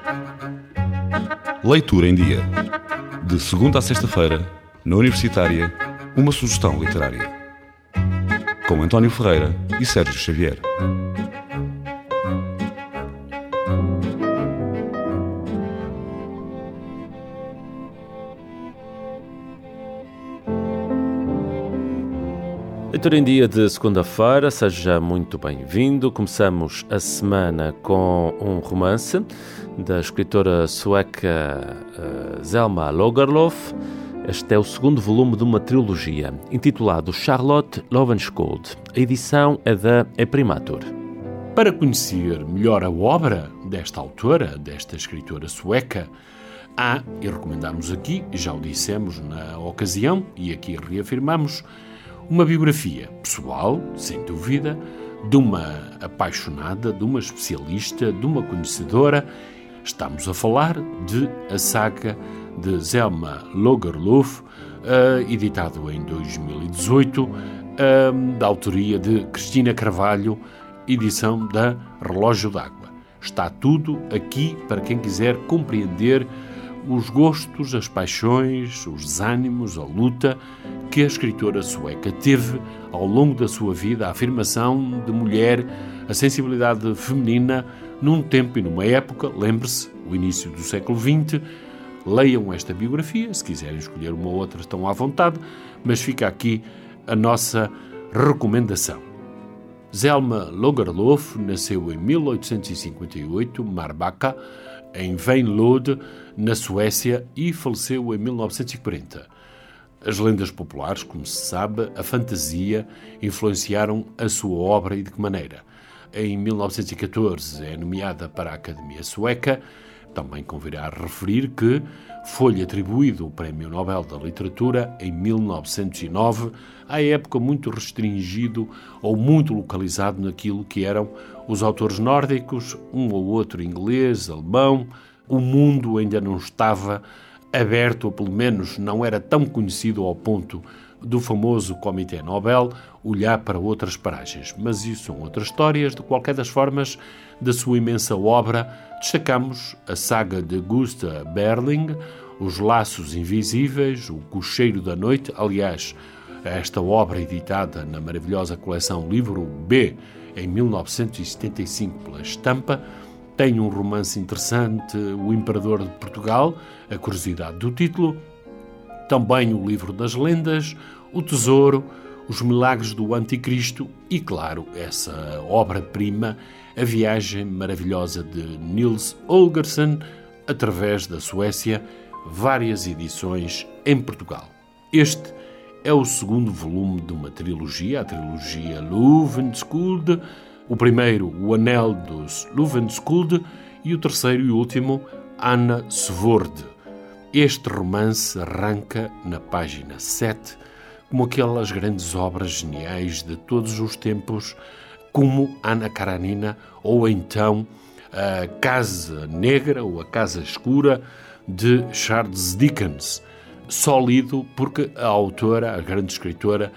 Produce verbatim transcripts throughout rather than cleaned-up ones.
Leitura em Dia. De segunda a sexta-feira, na Universitária, uma sugestão literária. Com António Ferreira e Sérgio Xavier. Leitura em Dia de segunda-feira, seja muito bem-vindo. Começamos a semana com um romance da escritora sueca uh, Selma Lagerlöf. Este é o segundo volume de uma trilogia, intitulado Charlotte Lovenskold. A edição é da Imprimatur. Para conhecer melhor a obra desta autora, desta escritora sueca, há, e recomendamos aqui, já o dissemos na ocasião, e aqui reafirmamos, uma biografia pessoal, sem dúvida, de uma apaixonada, de uma especialista, de uma conhecedora. Estamos a falar de a saga de Selma Lagerlöf, uh, editado em dois mil e dezoito, uh, da autoria de Cristina Carvalho, edição da Relógio d'Água. Está tudo aqui para quem quiser compreender os gostos, as paixões, os desânimos, a luta que a escritora sueca teve ao longo da sua vida, a afirmação de mulher, a sensibilidade feminina, num tempo e numa época, lembre-se, o início do século vinte. Leiam esta biografia, se quiserem escolher uma ou outra estão à vontade, mas fica aqui a nossa recomendação. Selma Lagerlöf nasceu em mil oitocentos e cinquenta e oito, Marbacka, em Vejlåde, na Suécia, e faleceu em mil novecentos e quarenta. As lendas populares, como se sabe, a fantasia, influenciaram a sua obra e de que maneira. Em mil novecentos e catorze é nomeada para a Academia Sueca. Também convirá referir que foi-lhe atribuído o Prémio Nobel da Literatura em mil novecentos e nove, à época muito restringido ou muito localizado naquilo que eram os autores nórdicos, um ou outro inglês, alemão. O mundo ainda não estava aberto, ou pelo menos não era tão conhecido ao ponto do famoso Comitê Nobel olhar para outras paragens. Mas isso são outras histórias. De qualquer das formas, da sua imensa obra, destacamos a saga de Gustav Berling, Os Laços Invisíveis, O Cocheiro da Noite. Aliás, esta obra editada na maravilhosa coleção Livro B, em mil novecentos e setenta e cinco, pela Estampa, tem um romance interessante, O Imperador de Portugal, a curiosidade do título, também o Livro das Lendas, O Tesouro, Os Milagres do Anticristo e, claro, essa obra-prima, A Viagem Maravilhosa de Nils Holgersson, através da Suécia, várias edições em Portugal. Este é o segundo volume de uma trilogia, a trilogia Lovenskold, o primeiro, O Anel dos Lovenskold, e o terceiro e último, Anna Svord. Este romance arranca na página sete, como aquelas grandes obras geniais de todos os tempos, como Anna Karenina, ou então a Casa Negra, ou a Casa Escura, de Charles Dickens. Só lido porque a autora, a grande escritora,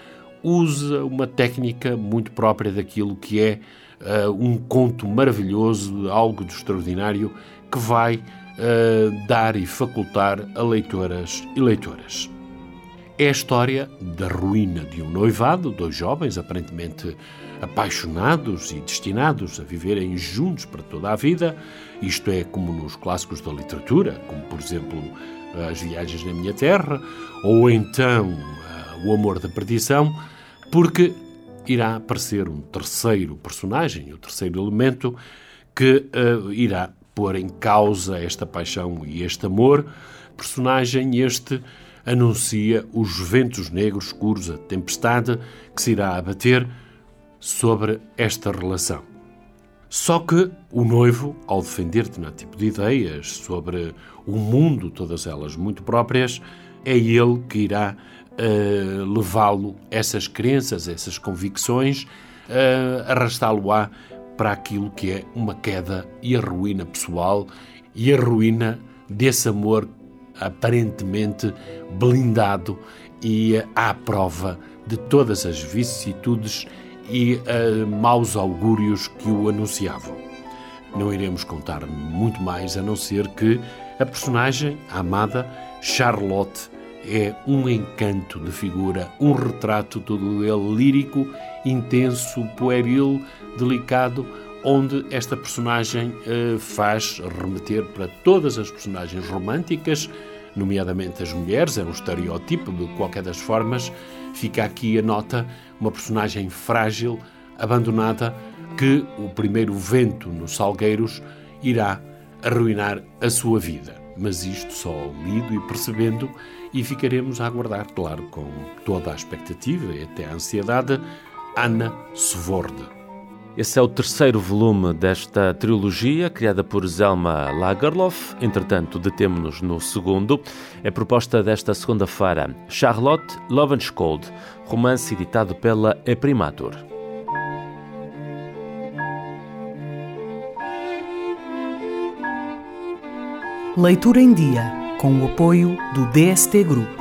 usa uma técnica muito própria daquilo que é uh, um conto maravilhoso, algo de extraordinário, que vai uh, dar e facultar a leitoras e leitoras. É a história da ruína de um noivado, dois jovens aparentemente apaixonados e destinados a viverem juntos para toda a vida. Isto é como nos clássicos da literatura, como por exemplo As Viagens na Minha Terra, ou então uh, O Amor da Perdição, porque irá aparecer um terceiro personagem, o terceiro elemento, que uh, irá pôr em causa esta paixão e este amor. Personagem este anuncia os ventos negros escuros, a tempestade que se irá abater sobre esta relação. Só que o noivo, ao defender determinado tipo de ideias sobre o mundo, todas elas muito próprias, é ele que irá uh, levá-lo, essas crenças, essas convicções, uh, arrastá-lo-á para aquilo que é uma queda e a ruína pessoal e a ruína desse amor aparentemente blindado e uh, à prova de todas as vicissitudes e uh, maus augúrios que o anunciavam. não iremos contar muito mais, a não ser que a personagem, a amada Charlotte, é um encanto de figura, um retrato todo ele lírico, intenso, pueril, delicado, onde esta personagem eh, faz remeter para todas as personagens românticas, nomeadamente as mulheres, é um estereótipo de qualquer das formas. Fica aqui a nota, uma personagem frágil, abandonada, que o primeiro vento nos salgueiros irá arruinar a sua vida. Mas isto só lido e percebendo, e ficaremos a aguardar, claro, com toda a expectativa e até a ansiedade, Anna Svorde. Esse é o terceiro volume desta trilogia, criada por Selma Lagerlöf. Entretanto, detemo-nos no segundo. É proposta desta segunda-feira, Charlotte Lovenskold, romance editado pela Eprimatur. Leitura em Dia, com o apoio do D S T Group.